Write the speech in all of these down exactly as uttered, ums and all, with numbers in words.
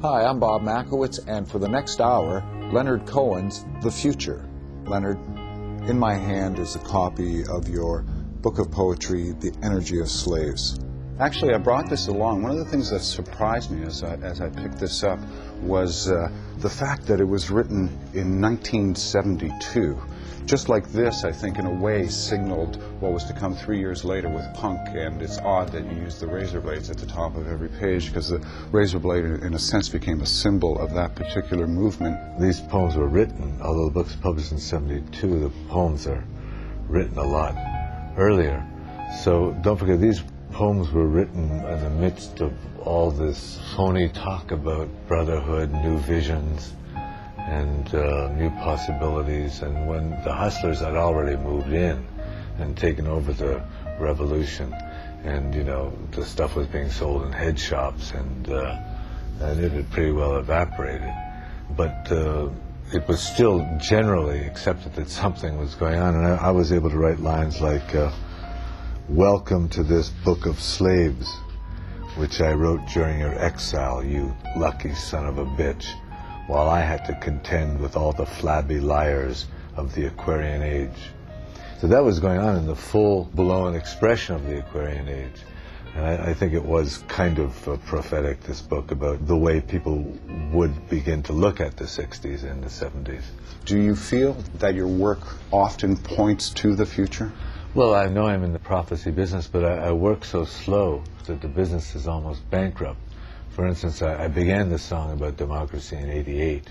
Hi, I'm Bob Makowitz, and for the next hour, Leonard Cohen's The Future. Leonard, in my hand is a copy of your book of poetry, The Energy of Slaves. Actually, I brought this along. One of the things that surprised me as I, as I picked this up was uh, the fact that it was written in nineteen seventy-two. Just like this, I think, in a way, signaled what was to come three years later with punk, and it's odd that you use the razor blades at the top of every page, because the razor blade, in a sense, became a symbol of that particular movement. These poems were written, although the book's published in seventy-two, the poems are written a lot earlier. So don't forget, these poems were written in the midst of all this phony talk about brotherhood, new visions, and uh, new possibilities, and when the hustlers had already moved in and taken over the revolution, and you know the stuff was being sold in head shops, and uh, and it had pretty well evaporated, but uh, it was still generally accepted that something was going on, and I, I was able to write lines like, uh, "Welcome to this book of slaves, which I wrote during your exile, you lucky son of a bitch, while I had to contend with all the flabby liars of the Aquarian Age." So that was going on in the full-blown expression of the Aquarian Age. And I, I think it was kind of uh, prophetic, this book, about the way people would begin to look at the sixties and the seventies. Do you feel that your work often points to the future? Well, I know I'm in the prophecy business, but I, I work so slow that the business is almost bankrupt. For instance, I, I began this song about democracy in eighty-eight,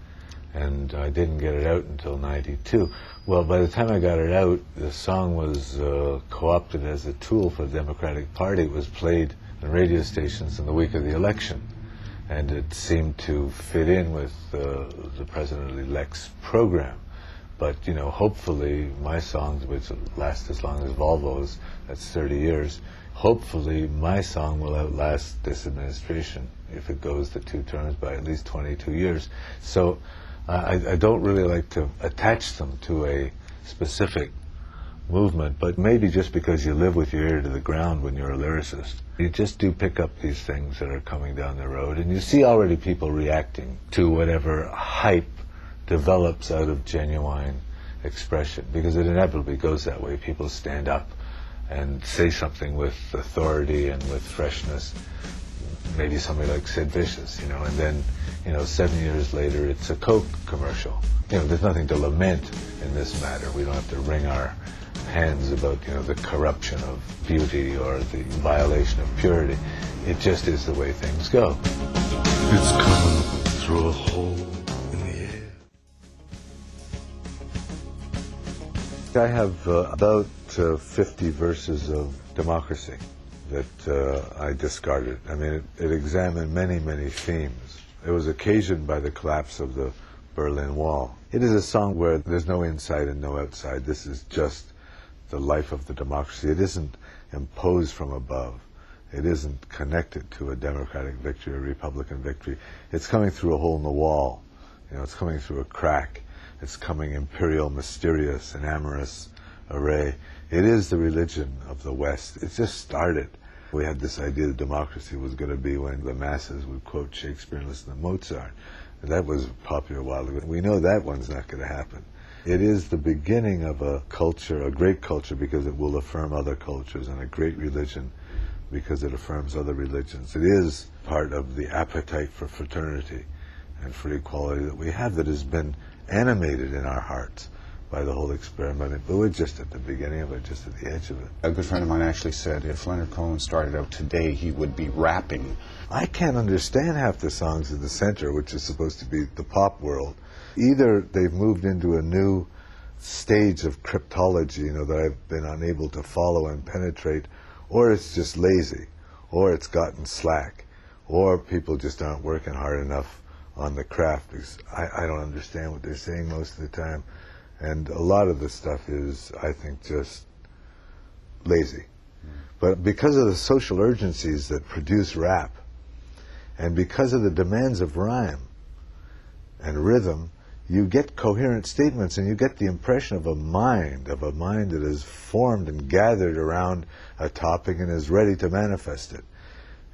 and I didn't get it out until ninety-two. Well, by the time I got it out, the song was uh, co-opted as a tool for the Democratic Party. It was played on radio stations in the week of the election, and it seemed to fit in with uh, the President-elect's program. But, you know, hopefully my songs, which last as long as Volvo's, that's thirty years, hopefully my song will outlast this administration if it goes the two terms by at least twenty-two years. So uh, I, I don't really like to attach them to a specific movement, but maybe just because you live with your ear to the ground when you're a lyricist, you just do pick up these things that are coming down the road, and you see already people reacting to whatever hype develops out of genuine expression, because it inevitably goes that way. People stand up and say something with authority and with freshness, maybe somebody like Sid Vicious, you know, and then, you know, seven years later it's a Coke commercial. You know, there's nothing to lament in this matter. We don't have to wring our hands about, you know, the corruption of beauty or the violation of purity. It just is the way things go. It's coming through a hole in the air. I have uh, about uh, fifty verses of democracy that uh, I discarded. I mean, it, it examined many, many themes. It was occasioned by the collapse of the Berlin Wall. It is a song where there's no inside and no outside. This is just the life of the democracy. It isn't imposed from above. It isn't connected to a democratic victory, a Republican victory. It's coming through a hole in the wall. You know, it's coming through a crack. It's coming imperial, mysterious, and amorous array. It is the religion of the West. It just started. We had this idea that democracy was going to be when the masses would quote Shakespeare and listen to Mozart. And that was popular a while ago. We know that one's not going to happen. It is the beginning of a culture, a great culture, because it will affirm other cultures, and a great religion because it affirms other religions. It is part of the appetite for fraternity and for equality that we have, that has been animated in our hearts by the whole experiment. But we're just at the beginning of it, just at the edge of it. A good friend of mine actually said if Leonard Cohen started out today, he would be rapping. I can't understand half the songs in the center, which is supposed to be the pop world. Either they've moved into a new stage of cryptology, you know, that I've been unable to follow and penetrate, or it's just lazy, or it's gotten slack, or people just aren't working hard enough on the craft, because I, I don't understand what they're saying most of the time. And a lot of the stuff is, I think, just lazy. Mm. But because of the social urgencies that produce rap, and because of the demands of rhyme and rhythm, you get coherent statements, and you get the impression of a mind, of a mind that is formed and gathered around a topic and is ready to manifest it.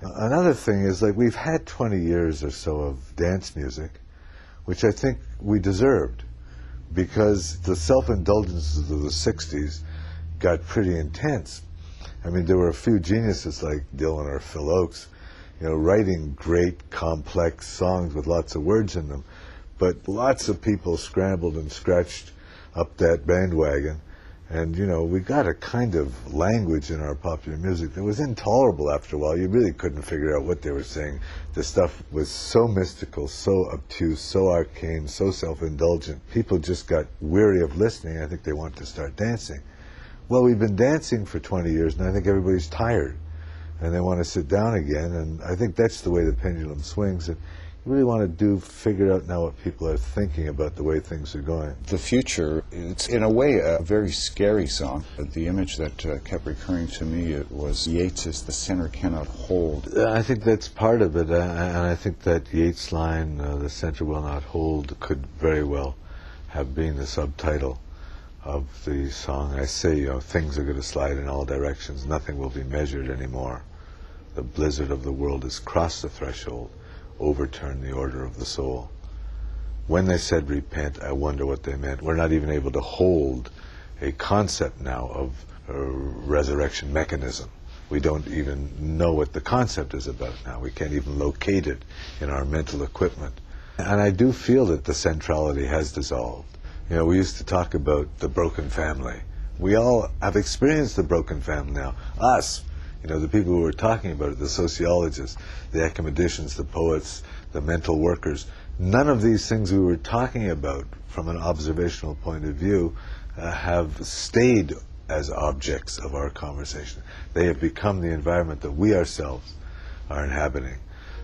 Another thing is, like, we've had twenty years or so of dance music, which I think we deserved, because the self-indulgences of the sixties got pretty intense. I mean, there were a few geniuses like Dylan or Phil Oakes, you know, writing great, complex songs with lots of words in them, but lots of people scrambled and scratched up that bandwagon. And, you know, we got a kind of language in our popular music that was intolerable after a while. You really couldn't figure out what they were saying. The stuff was so mystical, so obtuse, so arcane, so self-indulgent. People just got weary of listening. I think they want to start dancing. Well, we've been dancing for twenty years, and I think everybody's tired, and they want to sit down again. And I think that's the way the pendulum swings. And you really want to do, figure out now what people are thinking about the way things are going. The Future, it's in a way a very scary song. The image that uh, kept recurring to me, it was Yeats's "The Sinner Cannot Hold." I think that's part of it, uh, and I think that Yeats line, uh, "The center will not hold," could very well have been the subtitle of the song. I say, you know, things are going to slide in all directions. Nothing will be measured anymore. The blizzard of the world has crossed the threshold, overturn the order of the soul. When they said repent, I wonder what they meant. We're not even able to hold a concept now of a resurrection mechanism. We don't even know what the concept is about now. We can't even locate it in our mental equipment. And I do feel that the centrality has dissolved. You know, we used to talk about the broken family. We all have experienced the broken family now. Us. You know, the people who were talking about it, the sociologists, the academicians, the poets, the mental workers, none of these things we were talking about from an observational point of view uh, have stayed as objects of our conversation. They have become the environment that we ourselves are inhabiting.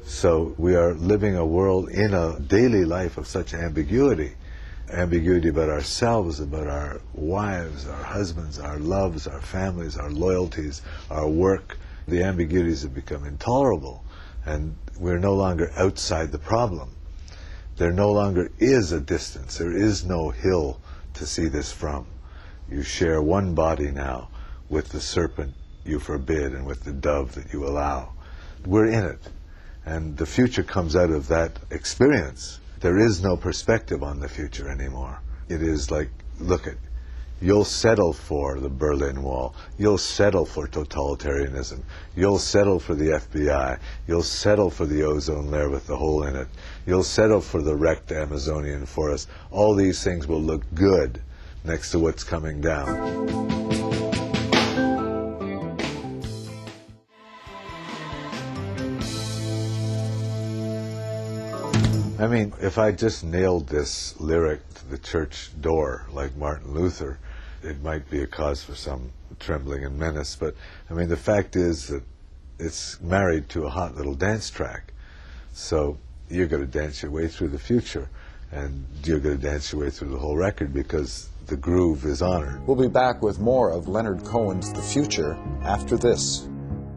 So we are living a world in a daily life of such ambiguity. Ambiguity about ourselves, about our wives, our husbands, our loves, our families, our loyalties, our work. The ambiguities have become intolerable, and we're no longer outside the problem. There no longer is a distance. There is no hill to see this from. You share one body now with the serpent you forbid and with the dove that you allow. We're in it, and the future comes out of that experience. There is no perspective on the future anymore. It is like, look at, you'll settle for the Berlin Wall. You'll settle for totalitarianism. You'll settle for the F B I. You'll settle for the ozone layer with the hole in it. You'll settle for the wrecked Amazonian forest. All these things will look good next to what's coming down. I mean, if I just nailed this lyric to the church door like Martin Luther, it might be a cause for some trembling and menace. But, I mean, the fact is that it's married to a hot little dance track. So you're going to dance your way through the future, and you're going to dance your way through the whole record because the groove is honored. We'll be back with more of Leonard Cohen's The Future after this.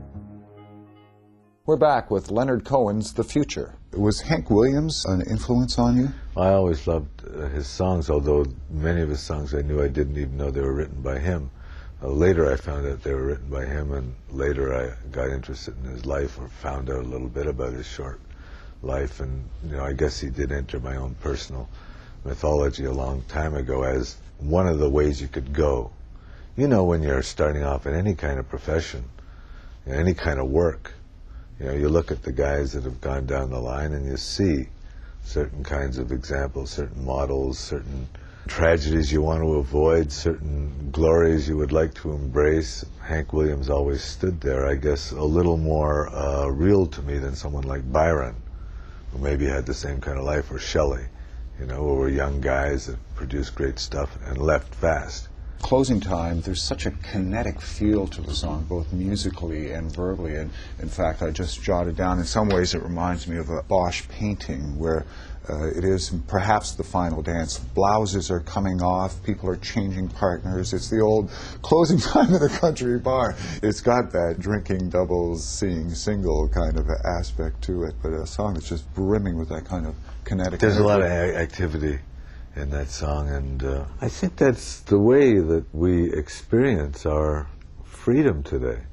We're back with Leonard Cohen's The Future. Was Hank Williams an influence on you? I always loved uh, his songs, although many of his songs I knew I didn't even know they were written by him. Uh, later I found out they were written by him, and later I got interested in his life or found out a little bit about his short life. And, you know, I guess he did enter my own personal mythology a long time ago as one of the ways you could go. You know, when you're starting off in any kind of profession, you know, any kind of work, you know, you look at the guys that have gone down the line and you see certain kinds of examples, certain models, certain tragedies you want to avoid, certain glories you would like to embrace. Hank Williams always stood there, I guess, a little more uh, real to me than someone like Byron, who maybe had the same kind of life, or Shelley, you know, who were young guys that produced great stuff and left fast. Closing Time, there's such a kinetic feel to the song, both musically and verbally. And in fact, I just jotted down, in some ways it reminds me of a Bosch painting where uh, it is perhaps the final dance. Blouses are coming off, people are changing partners. It's the old closing time in a country bar. It's got that drinking doubles, seeing single kind of aspect to it, but a song that's just brimming with that kind of kinetic There's energy. a lot of a- activity in that song, and uh, I think that's the way that we experience our freedom today.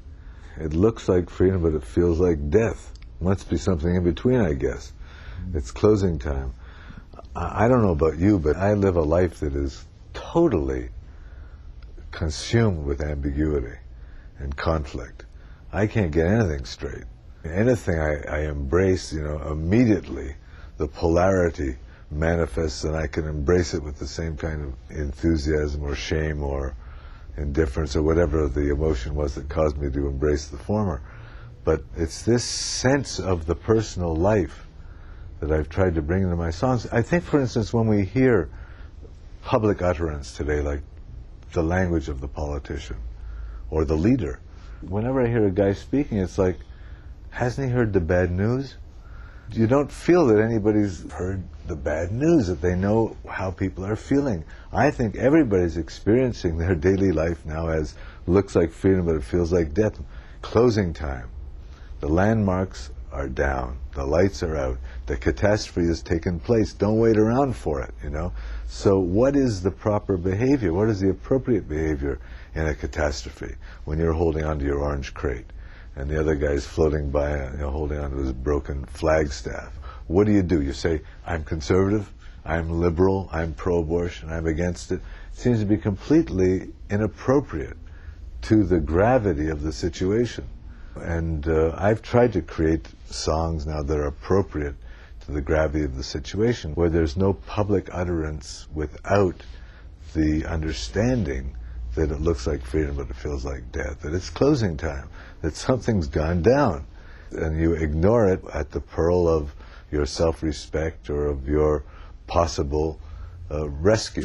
It looks like freedom, but it feels like death. Must be something in between, I guess. It's closing time. I, I don't know about you, but I live a life that is totally consumed with ambiguity and conflict. I can't get anything straight. Anything I, I embrace, you know, immediately the polarity manifests, and I can embrace it with the same kind of enthusiasm or shame or indifference or whatever the emotion was that caused me to embrace the former. But it's this sense of the personal life that I've tried to bring into my songs. I think, for instance, when we hear public utterance today, like the language of the politician or the leader, whenever I hear a guy speaking, it's like, hasn't he heard the bad news? You don't feel that anybody's heard the bad news, that they know how people are feeling. I think everybody's experiencing their daily life now as looks like freedom, but it feels like death. Closing time. The landmarks are down. The lights are out. The catastrophe has taken place. Don't wait around for it, you know. So what is the proper behavior? What is the appropriate behavior in a catastrophe when you're holding onto your orange crate and the other guy's floating by, you know, holding onto his broken flagstaff? What do you do? You say, I'm conservative, I'm liberal, I'm pro-abortion, I'm against it. It seems to be completely inappropriate to the gravity of the situation. And uh, I've tried to create songs now that are appropriate to the gravity of the situation, where there's no public utterance without the understanding that it looks like freedom but it feels like death, that it's closing time, that something's gone down, and you ignore it at the peril of your self-respect or of your possible uh, rescue.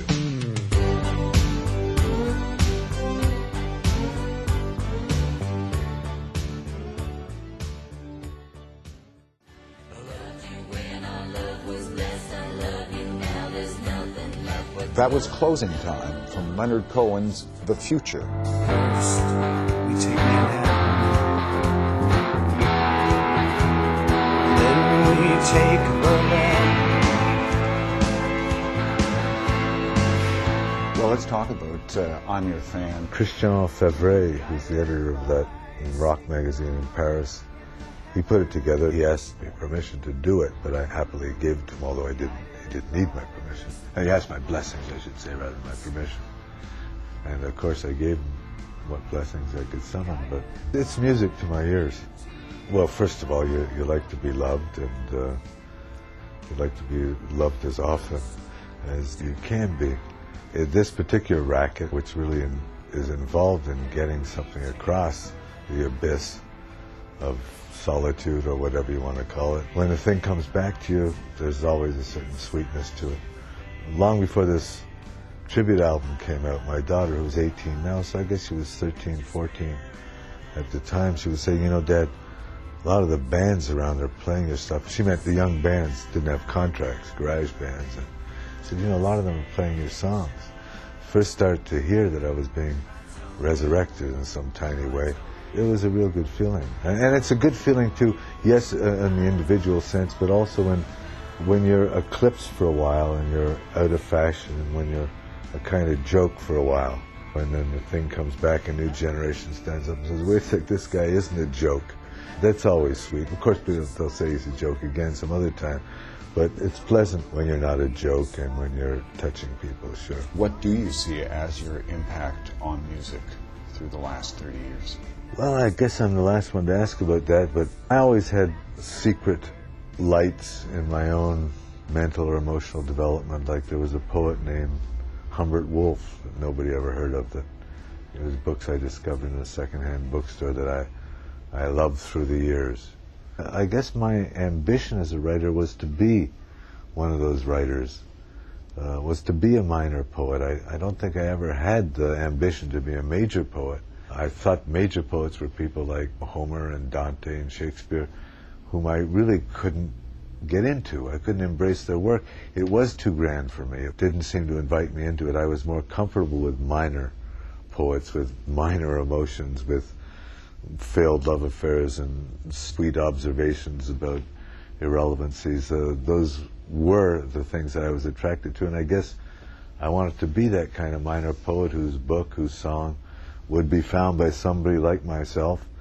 That was Closing Time from Leonard Cohen's The Future. First, we take a nap. Then we take a nap. Well, let's talk about uh, I'm Your Fan. Christian Favre, who's the editor of that rock magazine in Paris, he put it together. He asked me permission to do it, but I happily gave it to him, although I didn't, he didn't need my permission. He asked my blessings, I should say, rather than my permission. And of course I gave him what blessings I could summon, but it's music to my ears. Well, first of all, you, you like to be loved, and uh, you like to be loved as often as you can be. In this particular racket, which really in, is involved in getting something across the abyss of solitude or whatever you want to call it, when the thing comes back to you, there's always a certain sweetness to it. Long before this tribute album came out, my daughter, who's eighteen now, so I guess she was thirteen, fourteen at the time, she would say, you know, Dad, a lot of the bands around are playing your stuff. She meant the young bands didn't have contracts, garage bands. And she said, you know, a lot of them are playing your songs. First started to hear that I was being resurrected in some tiny way. It was a real good feeling. And, and it's a good feeling too, yes, uh, in the individual sense, but also when when you're eclipsed for a while and you're out of fashion, and when you're a kind of joke for a while, and then the thing comes back, a new generation stands up and says, wait a sec, this guy isn't a joke. That's always sweet. Of course, they'll say he's a joke again some other time, but it's pleasant when you're not a joke and when you're touching people, sure. What do you see as your impact on music through the last thirty years? Well, I guess I'm the last one to ask about that, but I always had secret lights in my own mental or emotional development. Like there was a poet named Humbert Wolf that nobody ever heard of, that it was books I discovered in a secondhand bookstore that I, I loved through the years. I guess my ambition as a writer was to be one of those writers, uh, was to be a minor poet. I, I don't think I ever had the ambition to be a major poet. I thought major poets were people like Homer and Dante and Shakespeare, whom I really couldn't get into. I couldn't embrace their work. It was too grand for me. It didn't seem to invite me into it. I was more comfortable with minor poets, with minor emotions, with failed love affairs and sweet observations about irrelevancies. Uh, those were the things that I was attracted to, and I guess I wanted to be that kind of minor poet whose book, whose song would be found by somebody like myself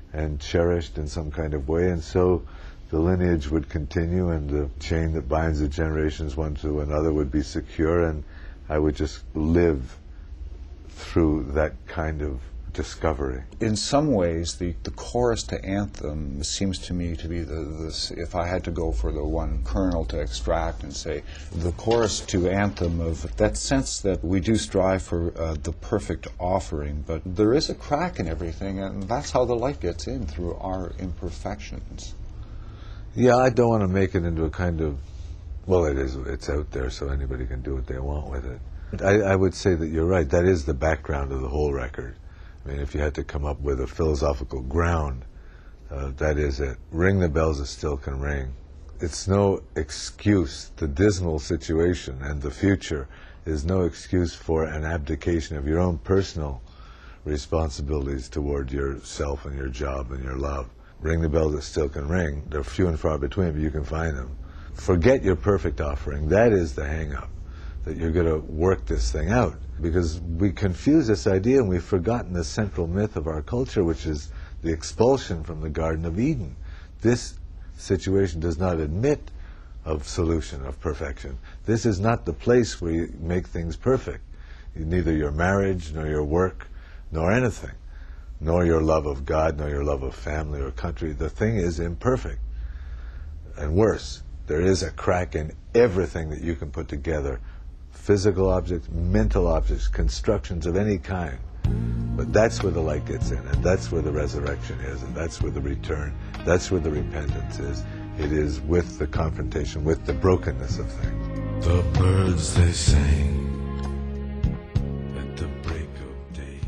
and cherished in some kind of way, and so the lineage would continue, and the chain that binds the generations one to another would be secure, and I would just live through that kind of discovery. In some ways, the, the chorus to Anthem seems to me to be the, this, if I had to go for the one kernel to extract and say, the chorus to Anthem of that sense that we do strive for uh, the perfect offering, but there is a crack in everything, and that's how the light gets in, through our imperfections. Yeah, I don't want to make it into a kind of, well, it is, it's out there, so anybody can do what they want with it. I, I would say that you're right, that is the background of the whole record. I mean, if you had to come up with a philosophical ground, uh, that is it. Ring the bells that still can ring. It's no excuse. The dismal situation and the future is no excuse for an abdication of your own personal responsibilities toward yourself and your job and your love. Ring the bells that still can ring. They're few and far between, but you can find them. Forget your perfect offering. That is the hang-up, that you're going to work this thing out. Because we confuse this idea, and we've forgotten the central myth of our culture, which is the expulsion from the Garden of Eden. This situation does not admit of solution, of perfection. This is not the place where you make things perfect. Neither your marriage, nor your work, nor anything, nor your love of God, nor your love of family or country. The thing is imperfect. And worse, there is a crack in everything that you can put together. Physical objects, mental objects, constructions of any kind. But that's where the light gets in, and that's where the resurrection is, and that's where the return, that's where the repentance is. It is with the confrontation, with the brokenness of things. The birds they sing at the break of day.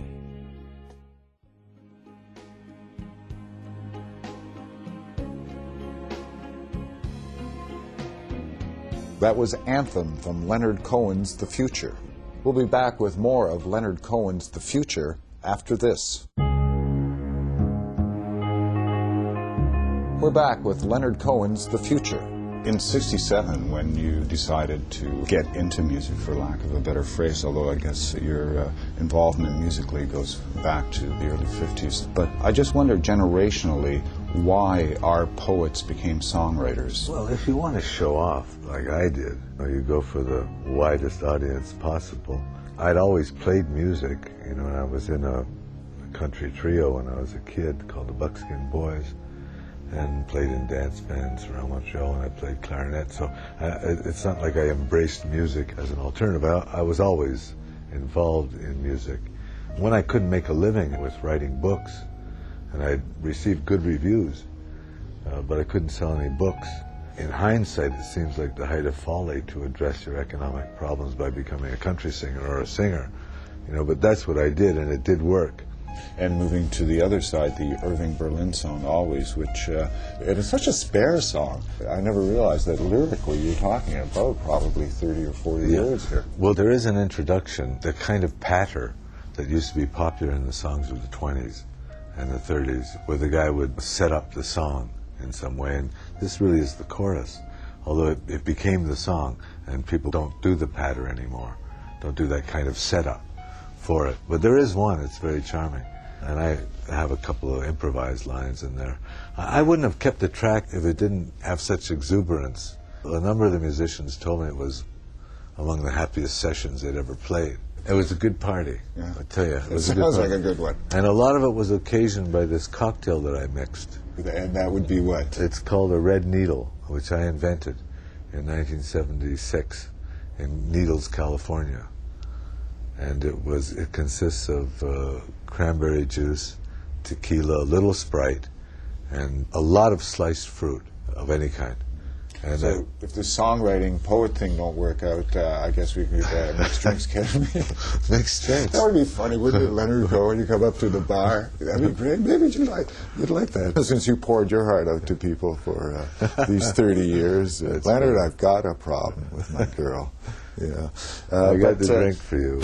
That was Anthem from Leonard Cohen's The Future. We'll be back with more of Leonard Cohen's The Future after this. We're back with Leonard Cohen's The Future. In sixty-seven, when you decided to get into music, for lack of a better phrase, although I guess your uh, involvement musically goes back to the early fifties, but I just wonder generationally why our poets became songwriters. Well, if you want to show off, like I did, or you go for the widest audience possible. I'd always played music, you know, and I was in a country trio when I was a kid called the Buckskin Boys, and played in dance bands around Montreal, and I played clarinet, so uh, it's not like I embraced music as an alternative. I, I was always involved in music. When I couldn't make a living with writing books, and I received good reviews, uh, but I couldn't sell any books. In hindsight, it seems like the height of folly to address your economic problems by becoming a country singer or a singer, you know, but that's what I did, and it did work. And moving to the other side, the Irving Berlin song, Always, which uh, it is such a spare song. I never realized that lyrically you're talking about probably thirty or forty Yeah. years here. Well, there is an introduction, the kind of patter that used to be popular in the songs of the twenties and the thirties, where the guy would set up the song in some way, and this really is the chorus, although it, it became the song, and people don't do the patter anymore, don't do that kind of setup for it. But there is one, it's very charming, and I have a couple of improvised lines in there. I I wouldn't have kept the track if it didn't have such exuberance. A number of the musicians told me it was among the happiest sessions they'd ever played. It was a good party, Yeah. I tell you. It, It was a sounds good like party. a good one. And a lot of it was occasioned by this cocktail that I mixed. And that would be what? It's called a Red Needle, which I invented in nineteen seventy-six in Needles, California. And it was it consists of uh, cranberry juice, tequila, a little Sprite, and a lot of sliced fruit of any kind. And So I, if the songwriting poet thing don't work out, uh, I guess we could uh, mixed drinks academy. mixed drinks. That would be funny, wouldn't it, Leonard Cohen? You come up to the bar. That'd be great. Maybe you'd like, you'd like that. Since you poured your heart out to people for uh, these thirty years. Uh, Leonard, I've got a problem with my girl. Yeah. Uh, I got but, the uh, drink for you.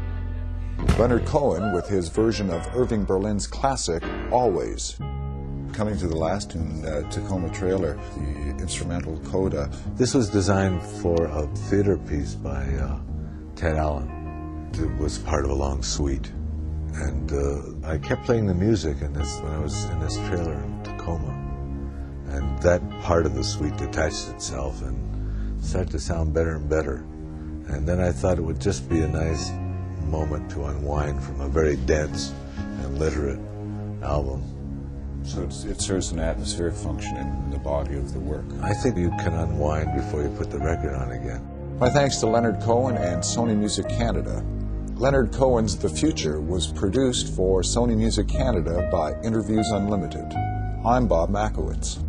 Leonard Cohen with his version of Irving Berlin's classic, Always. coming to the last tune, uh, Tacoma Trailer, the instrumental coda. This was designed for a theater piece by uh, Ted Allen. It was part of a long suite. And uh, I kept playing the music in this when I was in this trailer in Tacoma. And that part of the suite detached itself and started to sound better and better. And then I thought it would just be a nice moment to unwind from a very dense and literate album. So it's, it serves an atmospheric function in the body of the work. I think you can unwind before you put the record on again. My thanks to Leonard Cohen and Sony Music Canada. Leonard Cohen's The Future was produced for Sony Music Canada by Interviews Unlimited. I'm Bob Makowitz.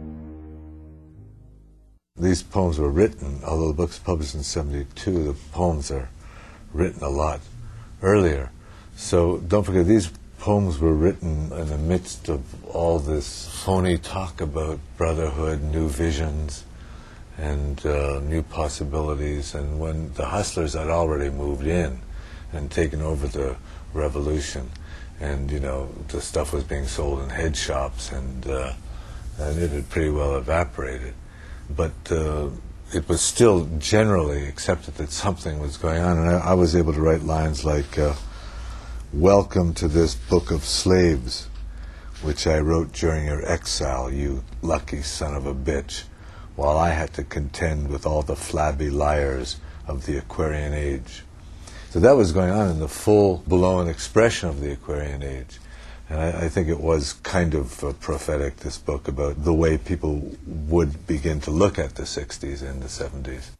These poems were written, although the book's published in seventy-two, the poems are written a lot earlier. So don't forget, these poems were written in the midst of all this phony talk about brotherhood, new visions, and uh, new possibilities. And when the hustlers had already moved in and taken over the revolution, and you know the stuff was being sold in head shops, and uh, and it had pretty well evaporated. But uh, it was still generally accepted that something was going on, and I, I was able to write lines like, uh, "Welcome to this book of slaves, which I wrote during your exile, you lucky son of a bitch, while I had to contend with all the flabby liars of the Aquarian Age." So that was going on in the full-blown expression of the Aquarian Age. And I, I think it was kind of uh, prophetic, this book, about the way people would begin to look at the sixties and the seventies.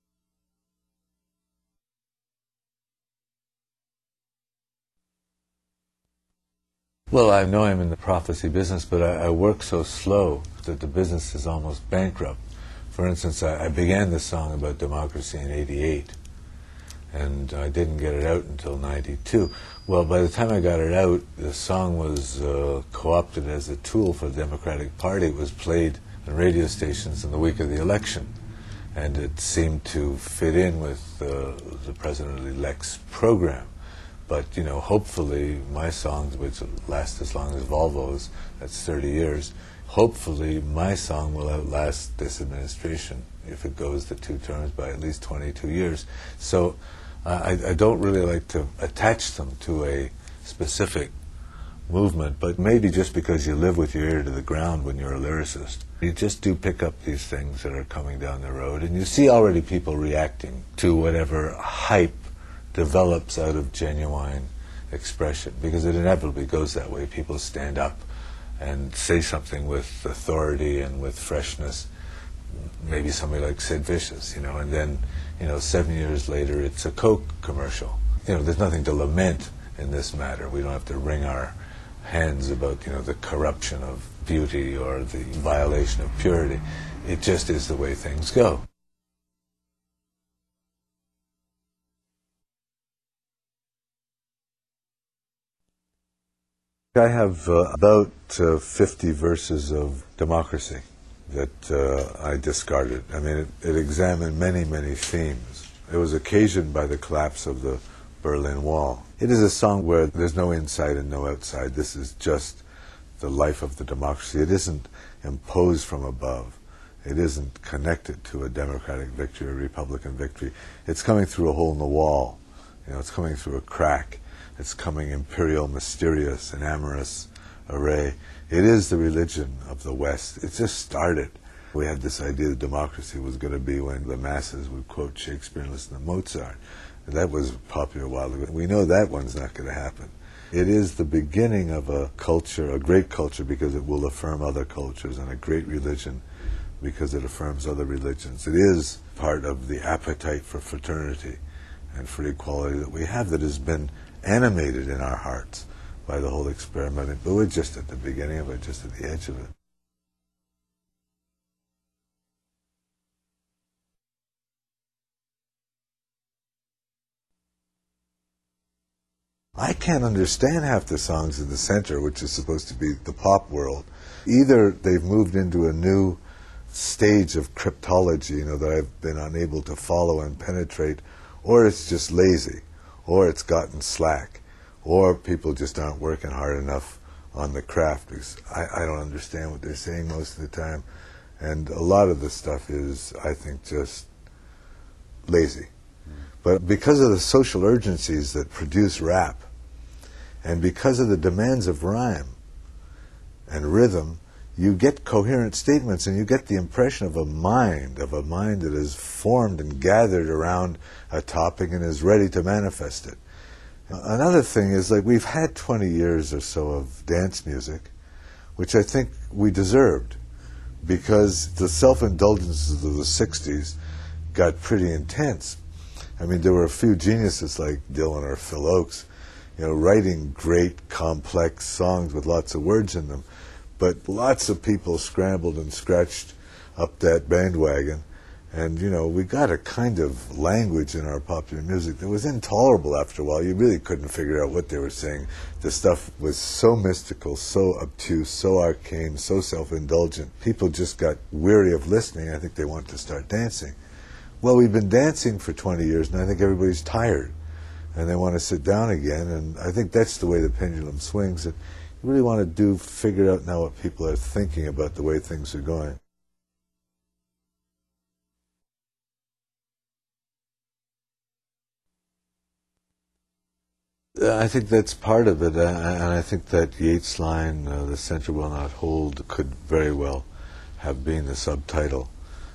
Well, I know I'm in the prophecy business, but I, I work so slow that the business is almost bankrupt. For instance, I, I began this song about democracy in eighty-eight, and I didn't get it out until ninety-two. Well, by the time I got it out, the song was uh, co-opted as a tool for the Democratic Party. It was played on radio stations in the week of the election, and it seemed to fit in with uh, the President-elect's program. But, you know, hopefully my songs, which last as long as Volvo's, that's thirty years, hopefully my song will outlast this administration if it goes the two terms by at least twenty-two years. So uh, I, I don't really like to attach them to a specific movement, but maybe just because you live with your ear to the ground when you're a lyricist, you just do pick up these things that are coming down the road, and you see already people reacting to whatever hype develops out of genuine expression, because it inevitably goes that way. People stand up and say something with authority and with freshness. Maybe somebody like Sid Vicious, you know, and then, you know, seven years later it's a Coke commercial. You know, there's nothing to lament in this matter. We don't have to wring our hands about, you know, the corruption of beauty or the violation of purity. It just is the way things go. I have uh, about uh, fifty verses of democracy that uh, I discarded. I mean, it, it examined many, many themes. It was occasioned by the collapse of the Berlin Wall. It is a song where there's no inside and no outside. This is just the life of the democracy. It isn't imposed from above. It isn't connected to a democratic victory or Republican victory. It's coming through a hole in the wall. You know, it's coming through a crack. It's coming imperial, mysterious, and amorous array. It is the religion of the West. It just started. We had this idea that democracy was going to be when the masses would quote Shakespeare and listen to Mozart. That was popular a while ago. We know that one's not going to happen. It is the beginning of a culture, a great culture, because it will affirm other cultures, and a great religion because it affirms other religions. It is part of the appetite for fraternity and for equality that we have, that has been animated in our hearts by the whole experiment. But we're just at the beginning of it, just at the edge of it. I can't understand half the songs in the center, which is supposed to be the pop world. Either they've moved into a new stage of cryptology, you know, that I've been unable to follow and penetrate, or it's just lazy, or it's gotten slack, or people just aren't working hard enough on the craft, because I, I don't understand what they're saying most of the time. And a lot of the stuff is, I think, just lazy. But because of the social urgencies that produce rap, and because of the demands of rhyme and rhythm, you get coherent statements, and you get the impression of a mind, of a mind that is formed and gathered around a topic and is ready to manifest it. Another thing is, like, we've had twenty years or so of dance music, which I think we deserved, because the self-indulgences of the sixties got pretty intense. I mean, there were a few geniuses like Dylan or Phil Oakes, you know, writing great, complex songs with lots of words in them. But lots of people scrambled and scratched up that bandwagon. And, you know, we got a kind of language in our popular music that was intolerable after a while. You really couldn't figure out what they were saying. The stuff was so mystical, so obtuse, so arcane, so self-indulgent. People just got weary of listening. I think they want to start dancing. Well, we've been dancing for twenty years, and I think everybody's tired. And they want to sit down again, and I think that's the way the pendulum swings. And you really want to do, figure out now what people are thinking about the way things are going. I think that's part of it, uh, and I think that Yeats' line, uh, "the center will not hold," could very well have been the subtitle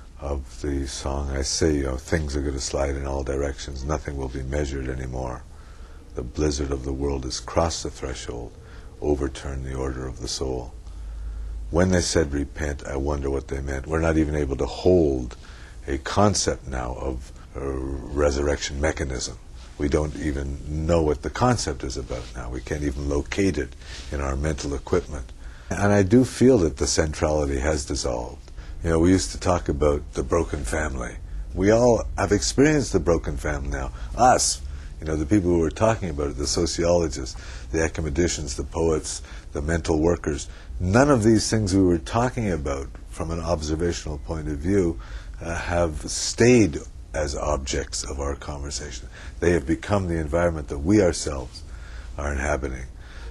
of the song. I say, you know, things are going to slide in all directions, nothing will be measured anymore. The blizzard of the world has crossed the threshold, overturned the order of the soul. When they said repent, I wonder what they meant. We're not even able to hold a concept now of a resurrection mechanism. We don't even know what the concept is about now. We can't even locate it in our mental equipment. And I do feel that the centrality has dissolved. You know, we used to talk about the broken family. We all have experienced the broken family now. Us, you know, the people who were talking about it, the sociologists, the academicians, the poets, the mental workers. None of these things we were talking about from an observational point of view uh, have stayed as objects of our conversation. They have become the environment that we ourselves are inhabiting.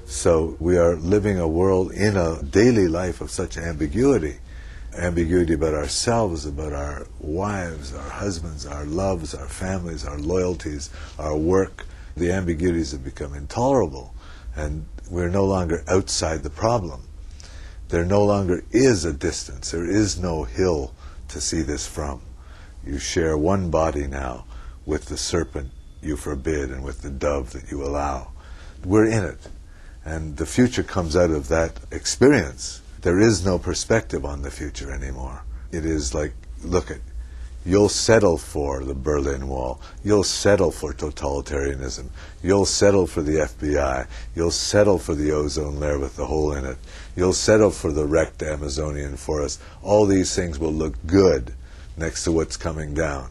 So we are living a world in a daily life of such ambiguity. Ambiguity about ourselves, about our wives, our husbands, our loves, our families, our loyalties, our work. The ambiguities have become intolerable, and we're no longer outside the problem. There no longer is a distance. There is no hill to see this from. You share one body now with the serpent you forbid and with the dove that you allow. We're in it. And the future comes out of that experience. There is no perspective on the future anymore. It is like, look at, you'll settle for the Berlin Wall. You'll settle for totalitarianism. You'll settle for the F B I. You'll settle for the ozone layer with the hole in it. You'll settle for the wrecked Amazonian forest. All these things will look good next to what's coming down.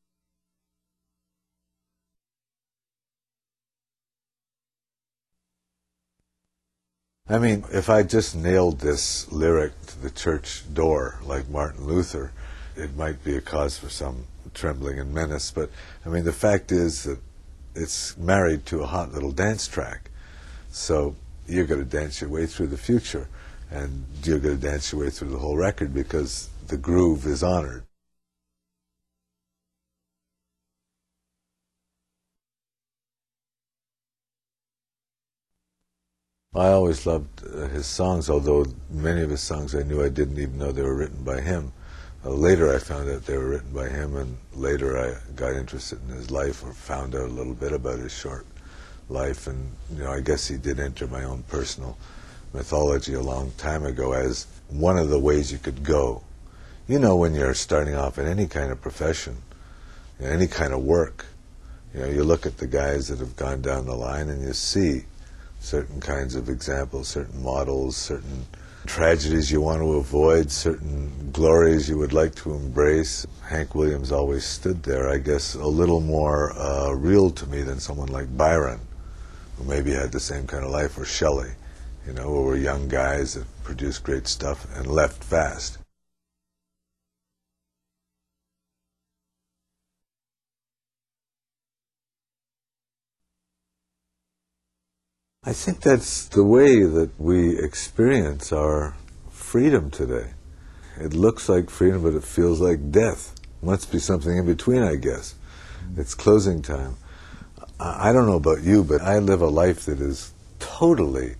I mean, if I just nailed this lyric to the church door like Martin Luther, it might be a cause for some trembling and menace. But, I mean, the fact is that it's married to a hot little dance track. So you're going to dance your way through the future, and you're going to dance your way through the whole record because the groove is honored. I always loved uh, his songs, although many of his songs I knew I didn't even know they were written by him. Uh, later I found out they were written by him, and later I got interested in his life, or found out a little bit about his short life. And, you know, I guess he did enter my own personal mythology a long time ago as one of the ways you could go. You know, when you're starting off in any kind of profession, in any kind of work, you know, you look at the guys that have gone down the line and you see certain kinds of examples, certain models, certain tragedies you want to avoid, certain glories you would like to embrace. Hank Williams always stood there, I guess, a little more uh, real to me than someone like Byron, who maybe had the same kind of life, or Shelley, you know, who were young guys that produced great stuff and left fast. I think that's the way that we experience our freedom today. It looks like freedom, but it feels like death. Must be something in between, I guess. It's closing time. I don't know about you, but I live a life that is totally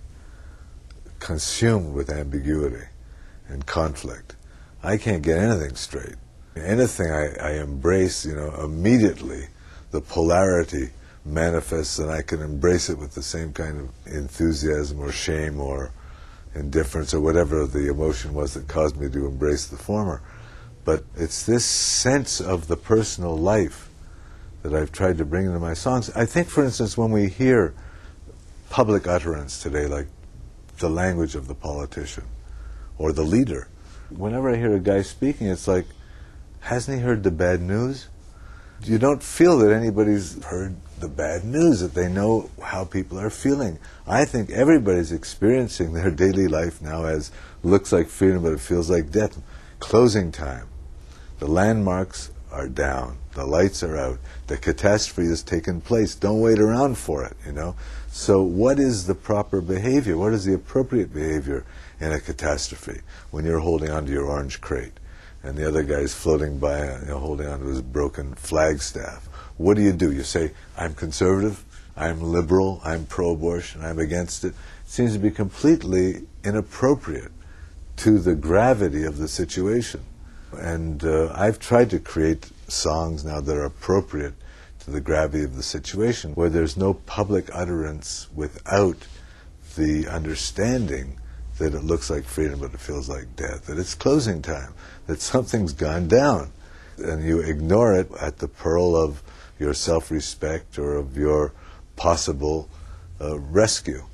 consumed with ambiguity and conflict. I can't get anything straight. Anything I, I embrace, you know, immediately the polarity manifests, and I can embrace it with the same kind of enthusiasm or shame or indifference or whatever the emotion was that caused me to embrace the former. But it's this sense of the personal life that I've tried to bring into my songs. I think, for instance, when we hear public utterance today, like the language of the politician or the leader, whenever I hear a guy speaking, it's like, hasn't he heard the bad news? You don't feel that anybody's heard the bad news, that they know how people are feeling. I think everybody's experiencing their daily life now as looks like freedom, but it feels like death. Closing time. The landmarks are down. The lights are out. The catastrophe has taken place. Don't wait around for it, you know. So what is the proper behavior? What is the appropriate behavior in a catastrophe when you're holding onto your orange crate and the other guy's floating by, you know, holding onto his broken flagstaff? What do you do? You say, I'm conservative, I'm liberal, I'm pro-abortion, I'm against it. It seems to be completely inappropriate to the gravity of the situation. And uh, I've tried to create songs now that are appropriate to the gravity of the situation, where there's no public utterance without the understanding that it looks like freedom but it feels like death, that it's closing time, that something's gone down, and you ignore it at the peril of your self-respect or of your possible uh, rescue.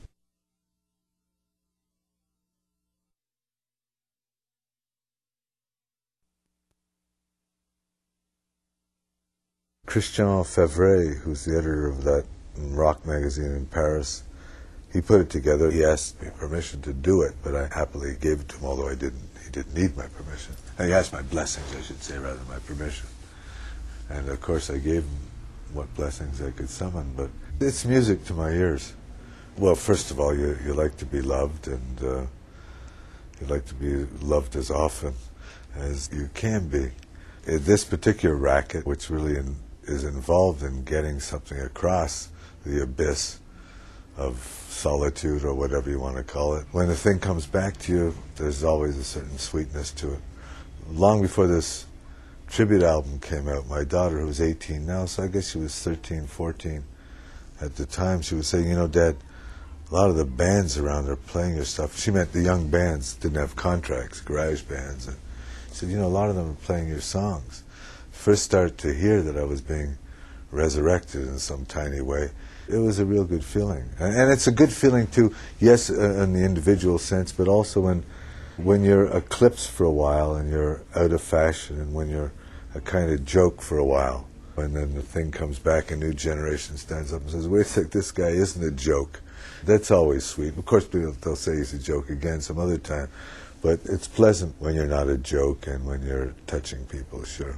Christian Favre, who's the editor of that rock magazine in Paris, he put it together. He asked me permission to do it, but I happily gave it to him, although I didn't. He didn't need my permission. And he asked my blessings, I should say, rather than my permission. And of course I gave him what blessings I could summon, but it's music to my ears. Well, first of all, you, you like to be loved, and uh, you like to be loved as often as you can be. In this particular racket, which really in, is involved in getting something across the abyss of solitude or whatever you want to call it, when the thing comes back to you, there's always a certain sweetness to it. Long before this tribute album came out, my daughter, who's eighteen now, so I guess she was thirteen, fourteen at the time, she was saying, you know, Dad, a lot of the bands around are playing your stuff. She meant the young bands, didn't have contracts, garage bands. And she said, you know, a lot of them are playing your songs. First started to hear that I was being resurrected in some tiny way. It was a real good feeling. And it's a good feeling too, yes, uh, in the individual sense, but also when, when you're eclipsed for a while and you're out of fashion, and when you're a kind of joke for a while. And then the thing comes back, a new generation stands up and says, wait a sec, this guy isn't a joke. That's always sweet. Of course, people, they'll say he's a joke again some other time. But it's pleasant when you're not a joke and when you're touching people, sure.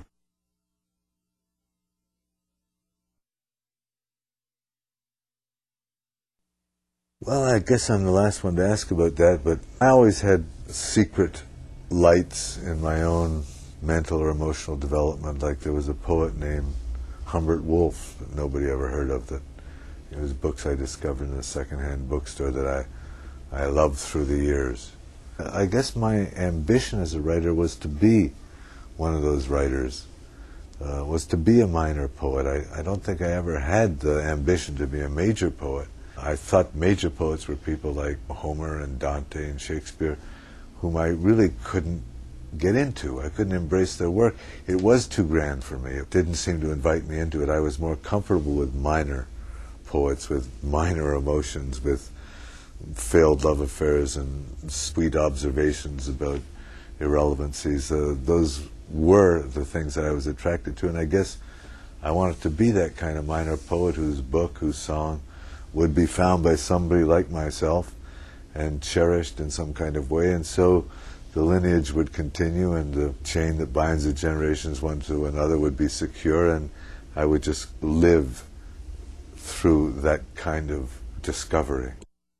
Well, I guess I'm the last one to ask about that, but I always had secret lights in my own mental or emotional development. Like there was a poet named Humbert Wolf that nobody ever heard of, that it was books I discovered in a secondhand bookstore that I, I loved through the years. I guess my ambition as a writer was to be one of those writers, uh, was to be a minor poet. I, I don't think I ever had the ambition to be a major poet. I thought major poets were people like Homer and Dante and Shakespeare, whom I really couldn't get into. I couldn't embrace their work. It was too grand for me. It didn't seem to invite me into it. I was more comfortable with minor poets, with minor emotions, with failed love affairs and sweet observations about irrelevancies. Uh, those were the things that I was attracted to, and I guess I wanted to be that kind of minor poet whose book, whose song would be found by somebody like myself and cherished in some kind of way, and so the lineage would continue and the chain that binds the generations one to another would be secure, and I would just live through that kind of discovery.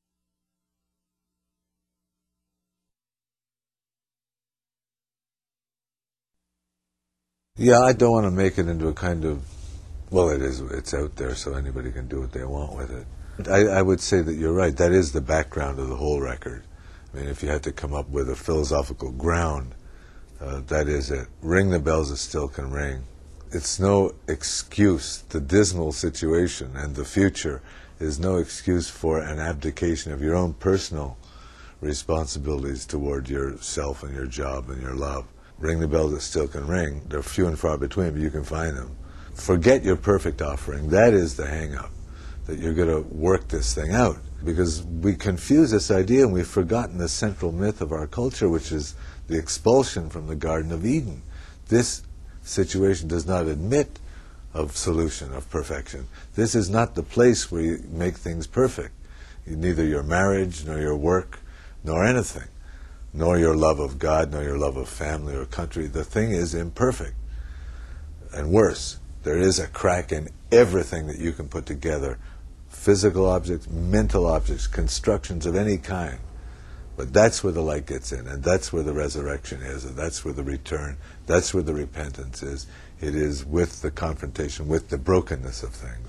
Yeah, I don't want to make it into a kind of, well, it is, it's out there, so anybody can do what they want with it. I, I would say that you're right. That is the background of the whole record. I mean, if you had to come up with a philosophical ground, uh, that is it. Ring the bells that still can ring. It's no excuse. The dismal situation and the future is no excuse for an abdication of your own personal responsibilities toward yourself and your job and your love. Ring the bells that still can ring. They're few and far between, but you can find them. Forget your perfect offering. That is the hang-up, that you're going to work this thing out. Because we confuse this idea and we've forgotten the central myth of our culture, which is the expulsion from the Garden of Eden. This situation does not admit of solution, of perfection. This is not the place where you make things perfect. Neither your marriage, nor your work, nor anything, nor your love of God, nor your love of family or country. The thing is imperfect. And worse, there is a crack in everything that you can put together. Physical objects, mental objects, constructions of any kind. But that's where the light gets in, and that's where the resurrection is, and that's where the return, that's where the repentance is. It is with the confrontation, with the brokenness of things.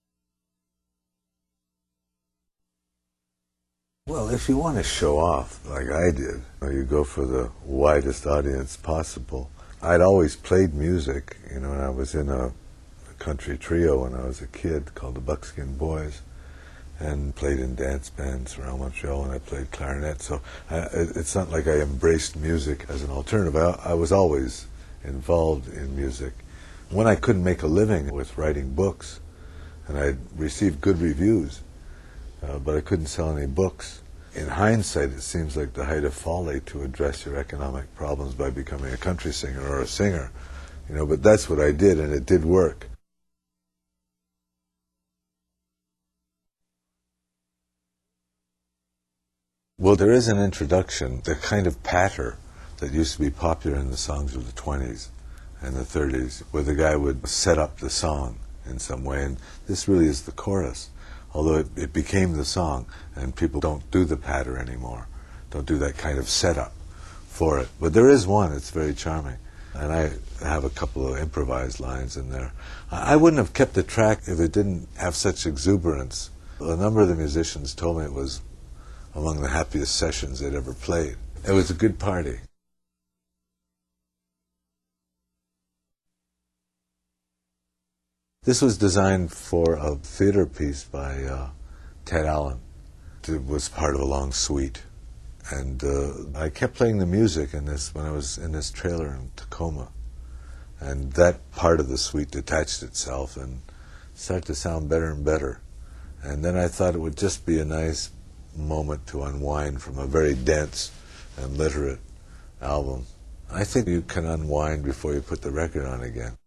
Well, if you want to show off, like I did, you go for the widest audience possible. I'd always played music, you know, and I was in a country trio when I was a kid called the Buckskin Boys, and played in dance bands around Montreal, and I played clarinet. So I, it's not like I embraced music as an alternative. I, I was always involved in music. When I couldn't make a living with writing books, and I received good reviews, uh, but I couldn't sell any books. In hindsight, it seems like the height of folly to address your economic problems by becoming a country singer or a singer, you know. But that's what I did, and it did work. Well, there is an introduction, the kind of patter that used to be popular in the songs of the twenties and the thirties, where the guy would set up the song in some way, and this really is the chorus, although it, it became the song, and people don't do the patter anymore, don't do that kind of setup for it. But there is one, it's very charming, and I have a couple of improvised lines in there. I wouldn't have kept the track if it didn't have such exuberance. A number of the musicians told me it was among the happiest sessions they'd ever played. It was a good party. This was designed for a theater piece by uh, Ted Allen. It was part of a long suite. And uh, I kept playing the music in this when I was in this trailer in Tacoma. And that part of the suite detached itself and started to sound better and better. And then I thought it would just be a nice moment to unwind from a very dense and literate album. I think you can unwind before you put the record on again.